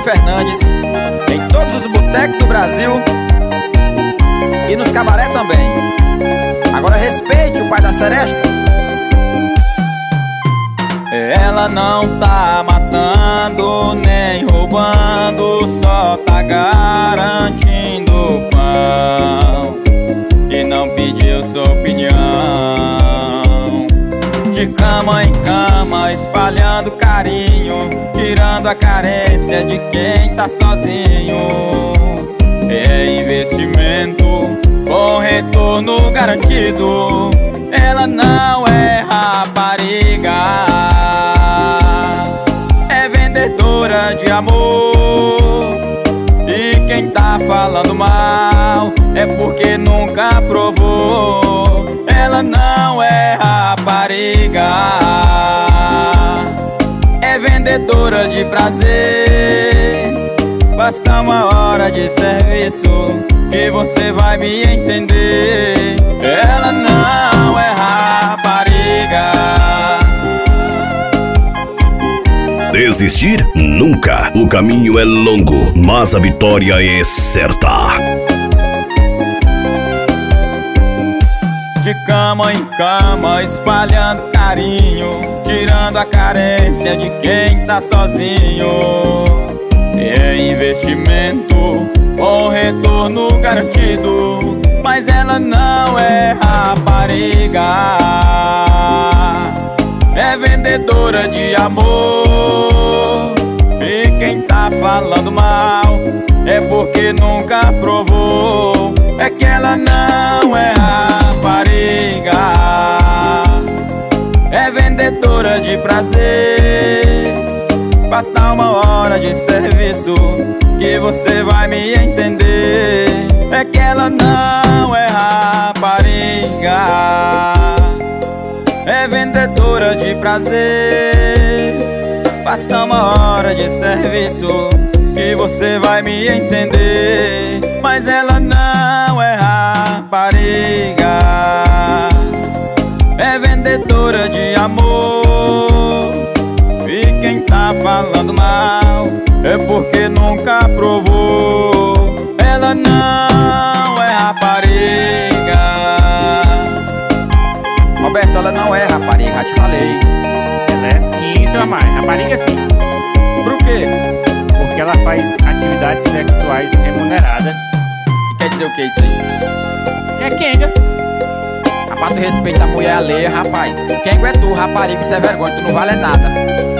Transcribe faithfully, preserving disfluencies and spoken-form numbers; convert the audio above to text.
Fernandes em todos os botecos do Brasil e nos cabaré também. Agora respeite o pai da seresta. Ela não tá matando nem roubando, só tá garantindo pão e não pediu sua opinião. De cama em cama, espalhando carinho, tirando a carência de quem tá sozinho. É investimento com retorno garantido. Ela não é rapariga, é vendedora de amor. E quem tá falando mal é porque nunca provou. Ela não é rapariga, é vendedora de prazer. Basta uma hora de serviço que você vai me entender. Ela não é rapariga. Desistir? Nunca. O caminho é longo, mas a vitória é certa. De cama em cama, espalhando carinho, tirando a carência de quem tá sozinho. É investimento com retorno garantido, mas ela não é rapariga, é vendedora de amor. E quem tá falando mal é porque nunca provou. É que ela não é rapariga, é vendedora de prazer. Basta uma hora de serviço que você vai me entender. É que ela não é rapariga, é vendedora de prazer. Basta uma hora de serviço que você vai me entender. Mas ela não é rapariga, é vendedora de amor. E quem tá falando mal é porque nunca provou. Ela não é rapariga. Roberto, ela não é rapariga, já te falei. Ela é sim, seu amar, rapariga sim. Por quê? Porque ela faz atividades sexuais remuneradas. E quer dizer o que isso aí? É quenga. Rapaz, tu respeita a mulher alheia, rapaz. Quem é tu, rapariga, isso é vergonha, tu não vale nada.